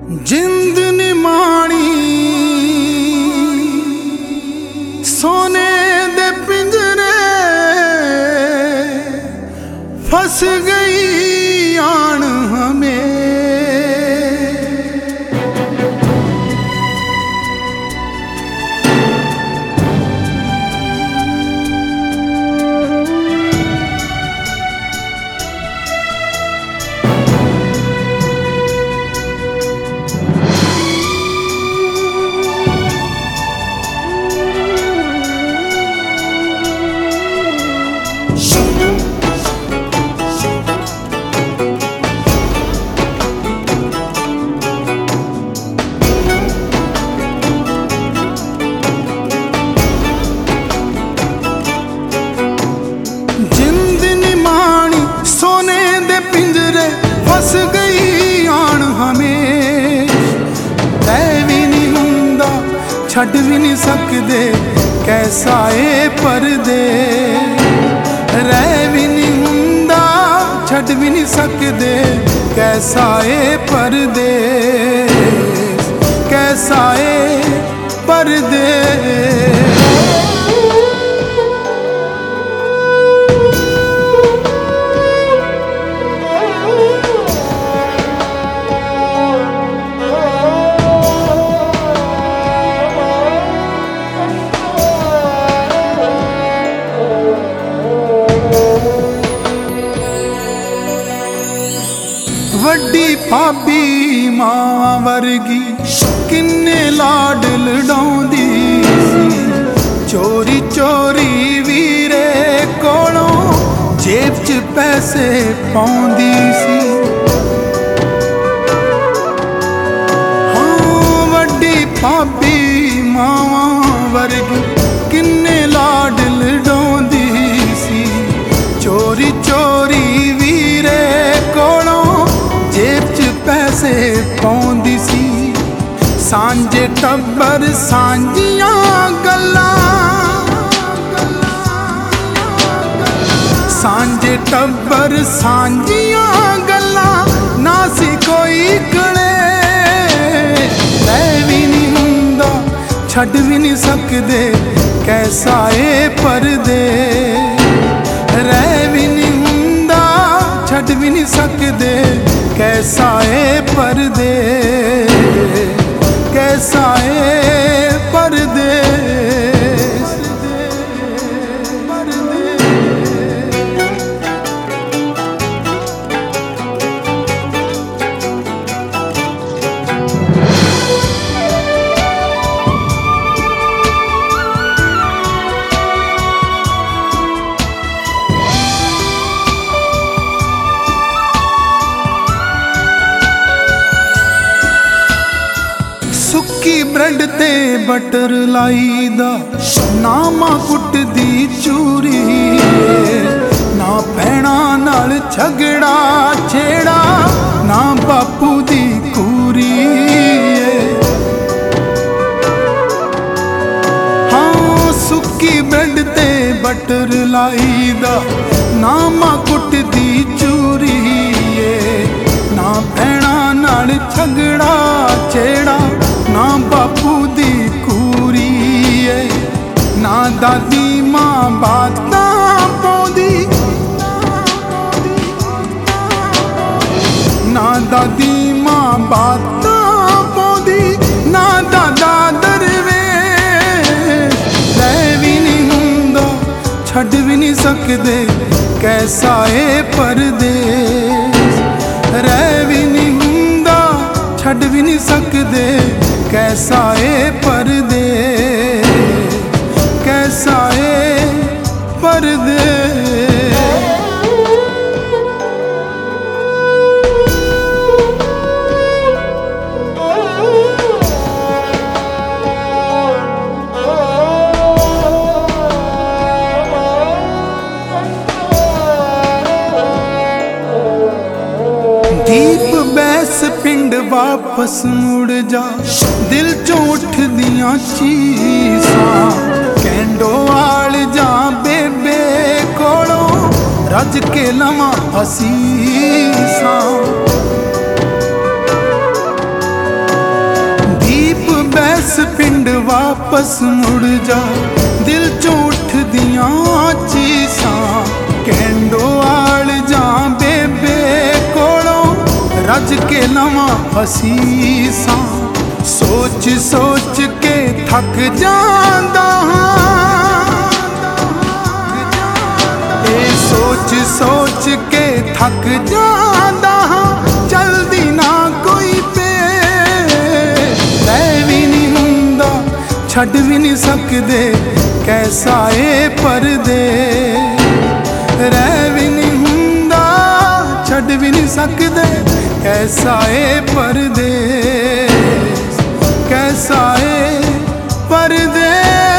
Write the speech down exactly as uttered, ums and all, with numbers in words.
जिंद निमाणी सोने दे पिंजरे फंस गई आन हमें। फस गई आन हमें रह भी नहीं हुंदा छड़ भी नहीं सकदे कैसा ए परदे। रह भी नहीं हुंदा छड़ भी नहीं सकदे कैसा ए परदे कैसा ए परदे। वड्डी भाभी मां वर्गी किन्ने लाड लड़ाउंदी सी चोरी चोरी वीरे कोलों जेब च पैसे पाउंदी सी। हाँ वड्डी भाभी मां वर्गी किन्ने लाड लड़ाउंदी सी चोरी चोरी वीरे कोलों जेब च पैसे पाउंदी सी। सांझे टब्बर सांझियां गल्लां सांझे टब्बर सांझियां गल्लां ना सी कोई कले। रह भी नहीं हुंदा छड़ भी नहीं सकदे कैसा ए परदे। रह भी नहीं हुंदा छड़ भी नहीं सकदे कैसा ए परदे कैसा ए परदे। सुक्की ब्रेड ते बटर लाई दा ना मां कुटदी चूरी ना भैणा नाल झगड़ा छेड़ा ना बापू दी कूरी। हाँ सुक्की ब्रेड ते बटर लाई दा ना मां कुटदी चूरी ना भैणा नाल झगड़ा छेड़ा ना बापू दी कूरी ना दादी मां बातां पौंदी ना दादी मां बातां पौंदी ना दादा दरवेश। रह भी नहीं हुंदा छड़ भी नहीं सकदे कैसा ए परदेस। रह भी नहीं हुंदा छड़ भी नहीं सकदे कैसा ए परदे कैसा ए परदे। दीप बैस पिंड वापस मुड़ जा दिल चों उठ दियां चीसां कैंडो आल जा बेबे कोलों रज के लवां असीसां। वापस मुड़ जा दिल चों उठदियां चीसां कहंडो आल जा बेबे कोलों रज के लवां असीसां सोच सोच के थक जांदा सोच सोच के थक जांदा चलदी ना कोई पे रह भी नहीं हुंदा छड़ भी नहीं सकदे कैसा ए पर्दे रह भी नहीं हुंदा छड़ भी नहीं सकदे कैसा ए पर्दे कैसा ए पर्दे।